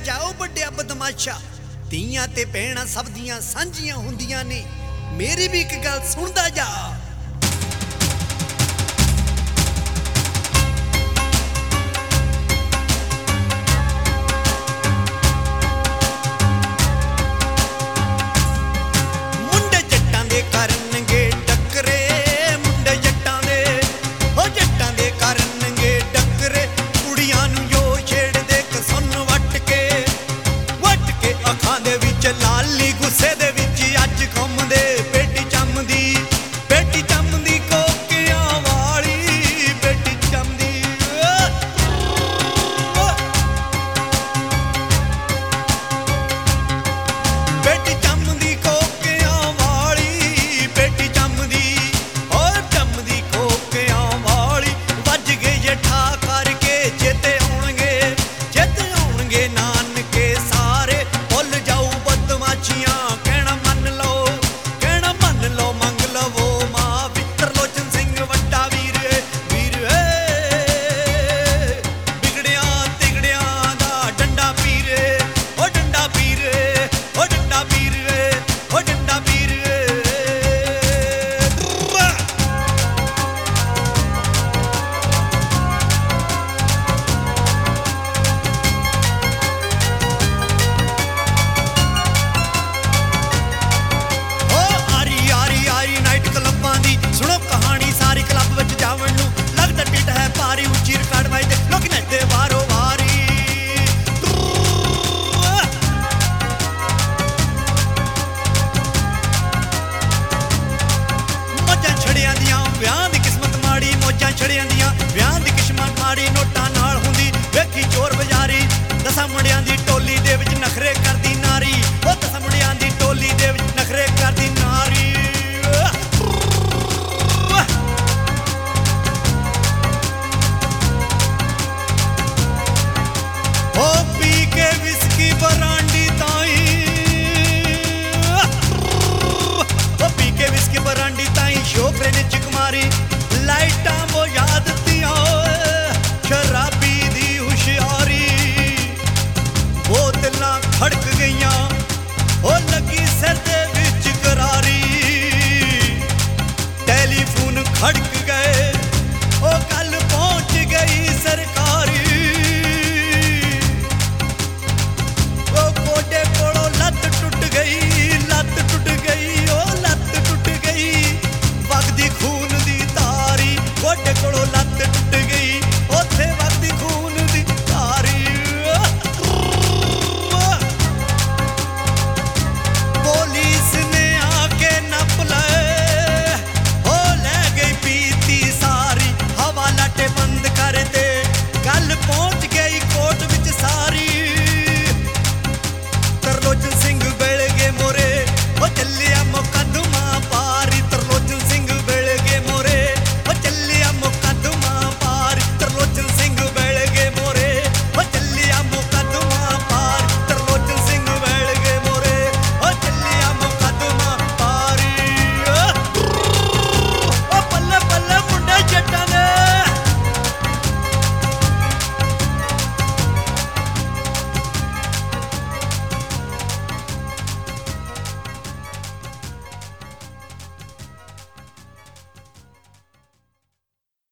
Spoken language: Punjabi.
ਜਾਓ ਵੱਡਿਆ ਬਦਮਾਸ਼ਾ। ਧੀਆਂ ਤੇ ਭੈਣਾਂ ਸਭ ਦੀਆਂ ਸਾਂਝੀਆਂ ਹੁੰਦੀਆਂ ਨੇ, ਮੇਰੀ ਵੀ ਇੱਕ ਗੱਲ ਸੁਣਦਾ ਜਾ। ਮੁੰਡੇ ਜੱਟਾਂ ਦੇ ਕਰਨਗੇ ਟੱਕਰੇ, ਮੁੰਡੇ ਜੱਟਾਂ ਦੇ ਉਹ ਜੱਟਾਂ ਦੇ ਕਰਨਗੇ ਟੱਕਰੇ। ਕੁੜੀਆਂ ਨੂੰ ਜੋ ਛੇੜਦੇ ਕਸੁੰਨ ਵੱਟ ਕੇ ਅੱਖਾਂ ਦੇ ਵਿੱਚ ਲਾਲੀ, ਗੁੱਸੇ ਦੇ ਵਿੱਚ ਅੱਜ ਘੁੰਮਦੇ ਬੇਟੀ ਚੰਮਦੀ ਕੋਕਿਆਂ ਵਾਲੀ, ਬੇਟੀ ਚੰਮਦੀ। ਬੇਟੀ ਚੰਮਦੀ ਕੋਕਿਆਂ ਵਾਲੀ, ਬੇਟੀ ਚੰਮਦੀ ਹੋਰ ਚੰਮਦੀ ਕੋਕਿਆਂ ਵਾਲੀ। ਵੱਜ ਗਏ ਜੇ ਠਾ ਕਰਕੇ ਚੇਤੇ ਆਉਣਗੇ ਨਾਨਕੇ ਸਾਰੇ। ਭੁੱਲ ਜਾਊ ਬਦਮਾਸ਼ੀਆਂ, ਕਹਿਣਾ ਮੰਨ ਲਓ ਮੰਗ ਲਵੋ ਮਾਫੀ। ਤਰਲੋਚਨ ਸਿੰਘ ਵੱਡਾ ਵੀਰ ਬਿਗੜਿਆਂ ਤਿਗੜਿਆਂ ਦਾ ਡੰਡਾ ਪੀਰ, ਉਹ ਡੰਡਾ ਪੀਰ, ਉਹ ਡੰਡਾ ਪੀਰ, ਉਹ ਡੰਡਾ ਪੀਰ। ਸੁਣੋ ਕਹਾਣੀ ਸਾਰੀ ਕਲੱਬ ਵਿੱਚ ਜਾਵਣ ਨੂੰ, ਲੱਗਦਾ ਢਿੱਡ ਹੈ ਭਾਰੀ, ਉੱਚੀ ਰਿਕਾਰਡ ਵੱਜਦੇ ਲੋਕ ਨੱਚਦੇ ਵਾਰੋ ਵਾਰੀ। ਮੌਜਾਂ ਛੜਿਆਂ ਦੀਆਂ ਵਿਆਹ ਦੀ ਕਿਸਮਤ ਮਾੜੀ, ਮੌਜਾਂ ਛੜਿਆਂ ਦੀਆਂ ਵਿਆਹ ਦੀ ਕਿਸਮਤ ਮਾੜੀ। ਨੋਟਾਂ ਨਾਲ ਹੁੰਦੀ ਵੇਖੀ ਚੋਰ ਬਜ਼ਾਰੀ, 10 ਮੁੰਡਿਆਂ ਦੀ ਟੋਲੀ ਦੇ ਵਿੱਚ ਨਖਰੇ ਕਰਦੀ ਨਾਰੀ, ਉਹ 10 ਮੁੰਡਿਆਂ ਦੀ ਟੋਲੀ ਦੇ ਵਿੱਚ ਨਖਰੇ ਕਰਦੀ ਨਾਰੀ।